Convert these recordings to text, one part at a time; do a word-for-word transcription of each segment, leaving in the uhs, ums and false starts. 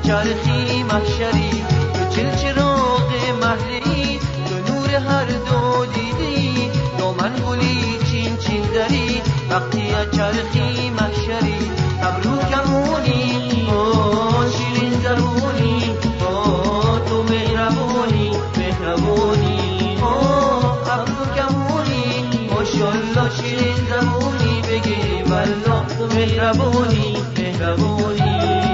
چرخی محشری، تو چل چراغ محلی، تو نور هر دو دیدی، دامن گلی چین چین دری، وقتی از چرخی محشری. ابرو کمونی آه شیرین زبونی، آه تو مهربونی مهربونی، آه ابرو کمونی ماشالله شیرین زبونی، بگی والله تو مهربونی مهربونی.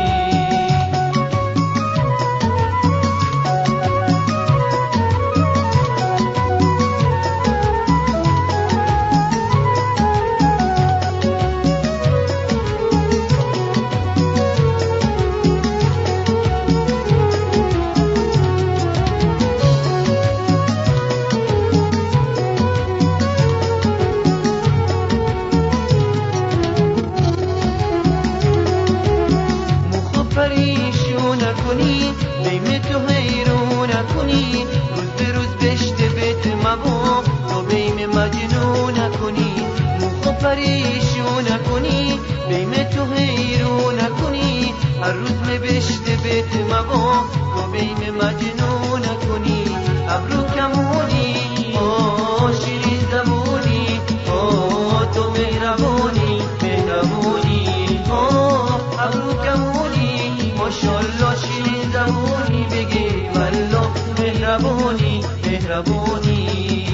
پریشون نکنی بیم تو حیرون نکنی، روز به روز بشت بیت مبا تو بیم مجنون نکنی. موخو پریشون نکنی بیم تو حیرون نکنی، هر روز می بشت بیت مبا تو بیم مجنون نکنی. ابرو کمونی آه شیرین زبونی، آه تو مهربونی مهربونی، آه ابرو کمونی ماشالله شیرین زبونی، بگی والله مهربونی مهربونی.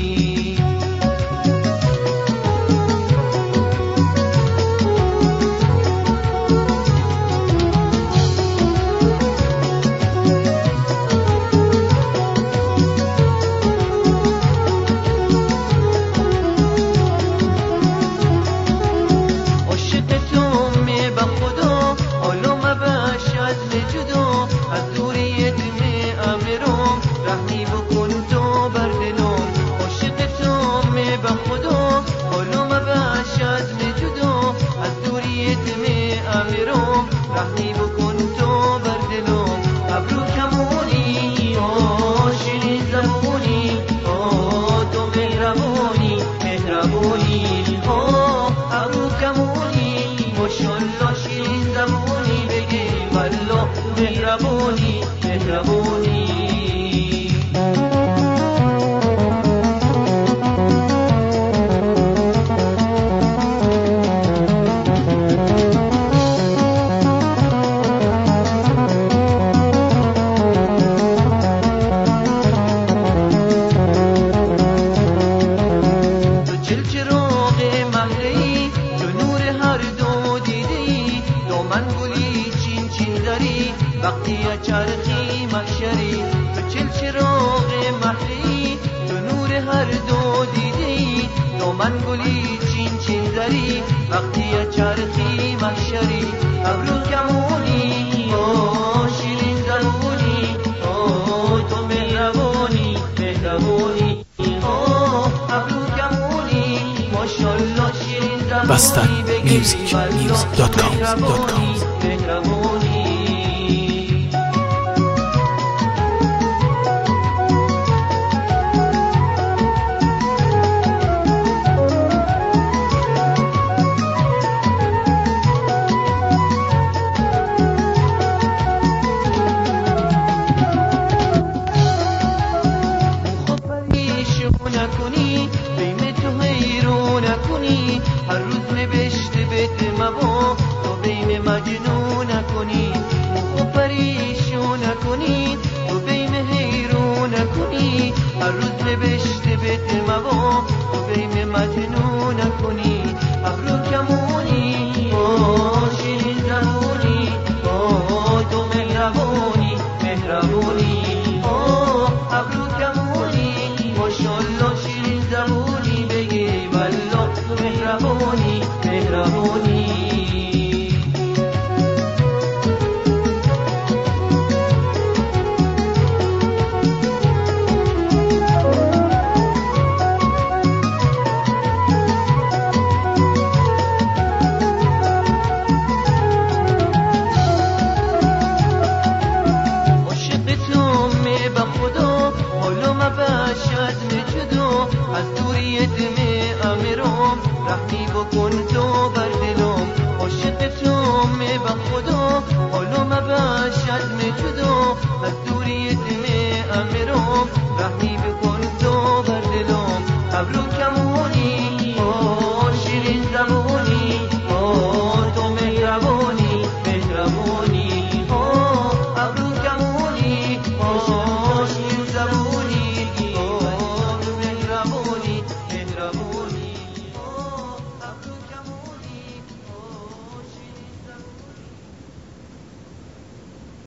از دوریت می امرم رحمی بکن تو بر دلم، عاشق تو می به خدا حالا مباش از می جدا. از دوریت می امرم رحمی بکن تو بر دلم. ابرو کمونی آه شیرین زبونی، آه تو مهربونی مهربونی، آه ابرو کمونی ماشالله شیرین زبونی، بگی والله مهربونی مهربونی. تو چل چراغ محلی، تو نور هر دو دیدی، دامن گلی چین چین دری، وقتی از چرخی محشری. تو چل چراغ محلی، تو نور هر دو دیدی، دامن گلی چین چین دری، وقتی از چرخی محشری. ابرو کمونی آه شیرین زبونی، آه تو مهربونی مهربونی، آه ابرو کمونی ماشالله شیرین زبونی، بگی والله مهربونی مهربونی. نکنی بیم تو حیرون نکنی، هر روز می بشت بیت مبا تو بیم مجنون نکنی. موخو پریشون نکنی تو بیم حیرون نکنی، هر روز می بشت بیت مبا تو بیم مجنون نکنی. ابرو کمونی آه شیرین زبونی، آه تو مهربونی مهربونی، آه ابرو کمونی ماشالله شیرین زبونی، بگی والله تو مهربونی مهربونی. جدو از دوریت